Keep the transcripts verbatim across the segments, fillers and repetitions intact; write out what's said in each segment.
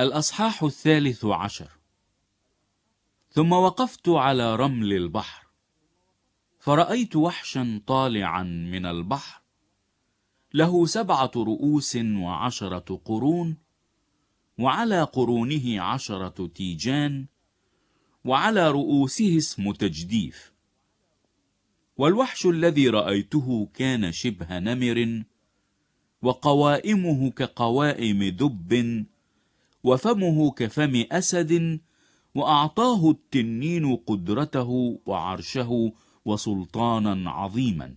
الأصحاح الثالث عشر. ثم وقفت على رمل البحر، فرأيت وحشا طالعا من البحر، له سبعة رؤوس وعشرة قرون، وعلى قرونه عشرة تيجان، وعلى رؤوسه اسم تجديف. والوحش الذي رأيته كان شبه نمر، وقوائمه كقوائم دب، وفمه كفم أسد، وأعطاه التنين قدرته وعرشه وسلطانا عظيما.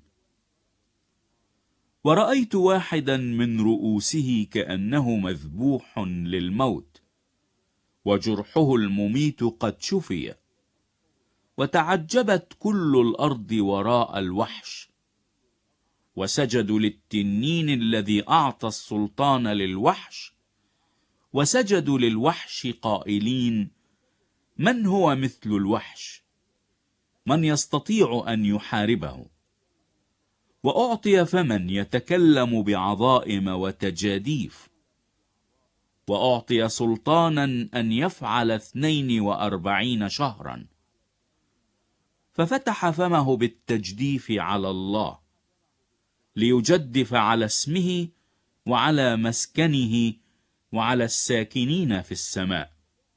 ورأيت واحدا من رؤوسه كأنه مذبوح للموت، وجرحه المميت قد شفي. وتعجبت كل الأرض وراء الوحش، وسجدوا للتنين الذي أعطى السلطان للوحش، وسجدوا للوحش قائلين: من هو مثل الوحش؟ من يستطيع أن يحاربه؟ وأعطي فمن يتكلم بعظائم وتجاديف، وأعطي سلطانا أن يفعل اثنين وأربعين شهرا. ففتح فمه بالتجديف على الله، ليجدف على اسمه وعلى مسكنه وعلى الساكنين في السماء.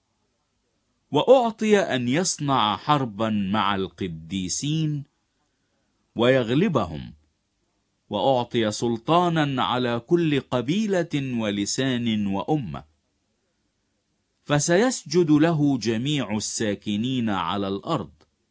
وأعطي أن يصنع حربا مع القديسين ويغلبهم، وأعطي سلطانا على كل قبيلة ولسان وأمة. فسيسجد له جميع الساكنين على الأرض،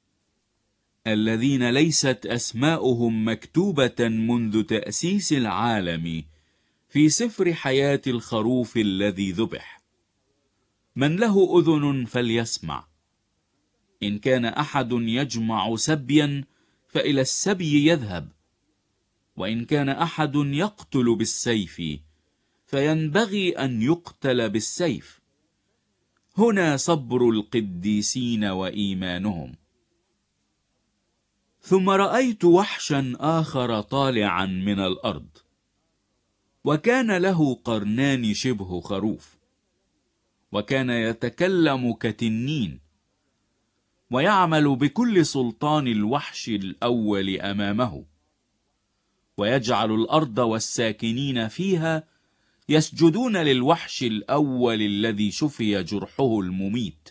الذين ليست أسماؤهم مكتوبة منذ تأسيس العالم في سفر حياة الخروف الذي ذبح. من له أذن فليسمع. إن كان أحد يجمع سبيا فإلى السبي يذهب، وإن كان أحد يقتل بالسيف فينبغي أن يقتل بالسيف. هنا صبر القديسين وإيمانهم. ثم رأيت وحشا آخر طالعا من الأرض، وكان له قرنان شبه خروف، وكان يتكلم كتنين، ويعمل بكل سلطان الوحش الأول أمامه، ويجعل الأرض والساكنين فيها يسجدون للوحش الأول الذي شفي جرحه المميت.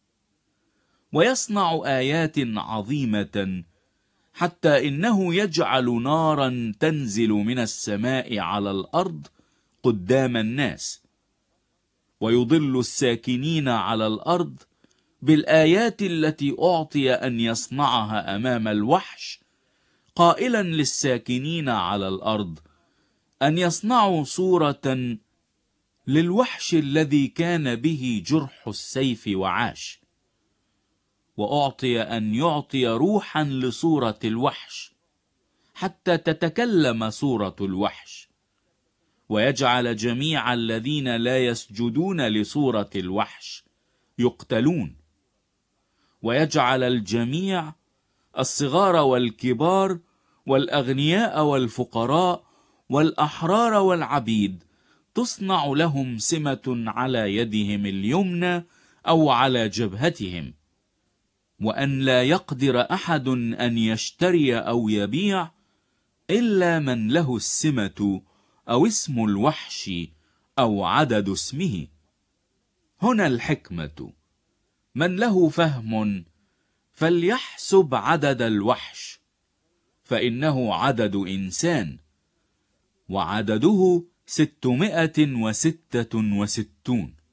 ويصنع آيات عظيمة، حتى إنه يجعل نارا تنزل من السماء على الأرض قدام الناس، ويضل الساكنين على الأرض بالآيات التي أعطي أن يصنعها أمام الوحش، قائلا للساكنين على الأرض أن يصنعوا صورة للوحش الذي كان به جرح السيف وعاش. وأعطي أن يعطي روحا لصورة الوحش، حتى تتكلم صورة الوحش، ويجعل جميع الذين لا يسجدون لصورة الوحش يقتلون، ويجعل الجميع الصغار والكبار والأغنياء والفقراء والأحرار والعبيد تصنع لهم سمة على يدهم اليمنى أو على جبهتهم، وأن لا يقدر أحد أن يشتري أو يبيع إلا من له السمة أو اسم الوحش أو عدد اسمه. هنا الحكمة. من له فهم فليحسب عدد الوحش، فإنه عدد إنسان، وعدده ستمائة وستة وستون.